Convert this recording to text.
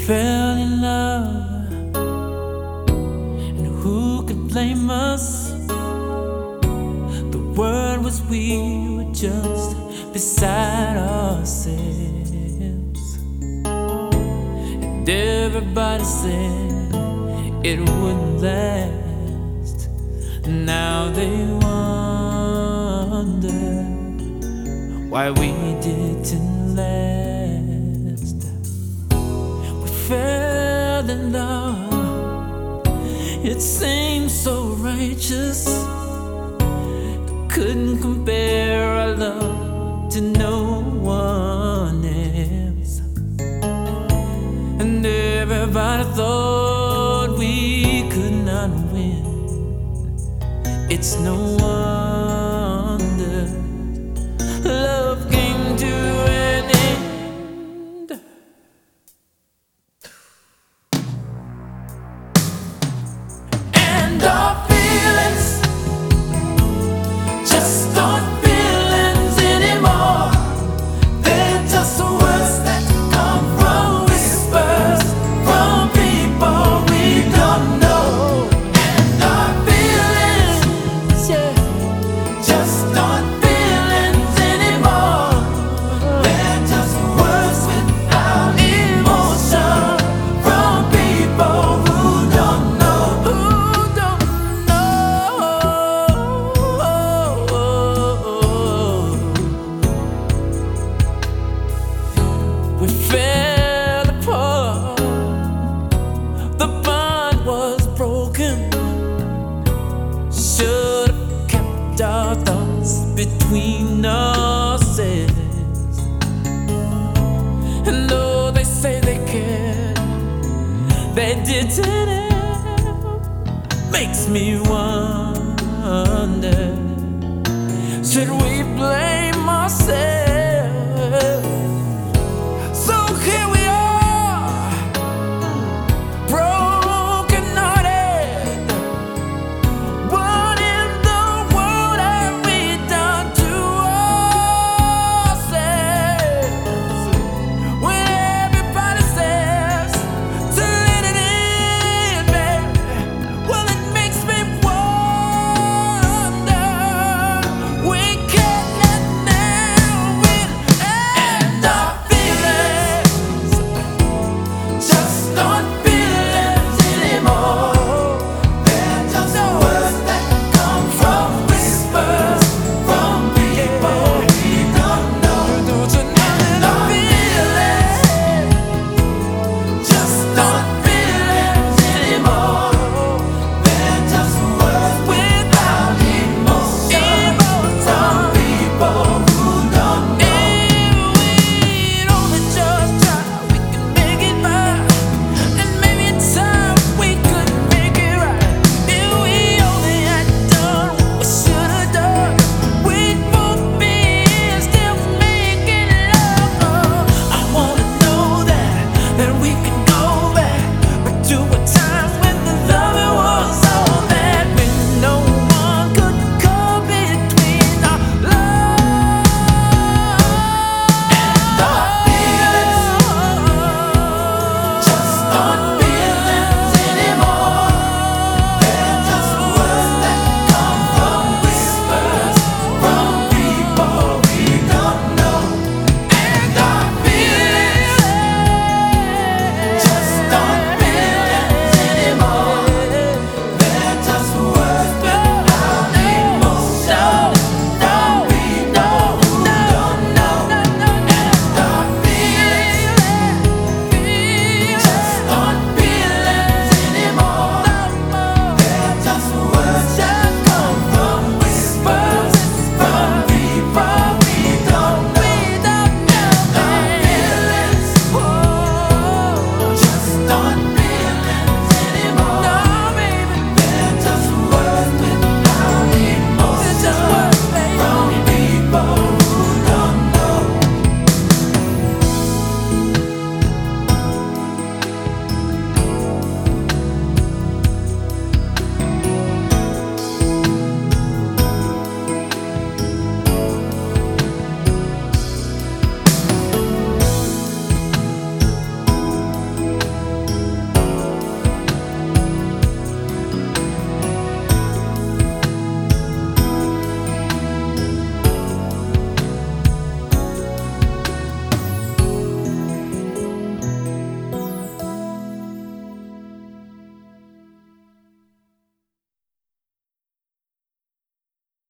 fell in love, and who could blame us? The word was we were just beside ourselves, and everybody said it wouldn't last. Now they wonder why we didn't last. We fell in love, it seemed so righteous. Couldn't compare our love to no one else, and everybody thought we could not win. It's no wonder love came to an end. And our feelings just aren't feelings anymore. They're just words that come from whispers from people we don't know. And our feelings, yeah, just aren't feelings anymore. They're just words without emotion from people who don't know. Who don't know. We fell apart. The bond was broken. Should have kept our thoughts between ourselves. And though they say they cared, they didn't. Makes me wonder, should we blame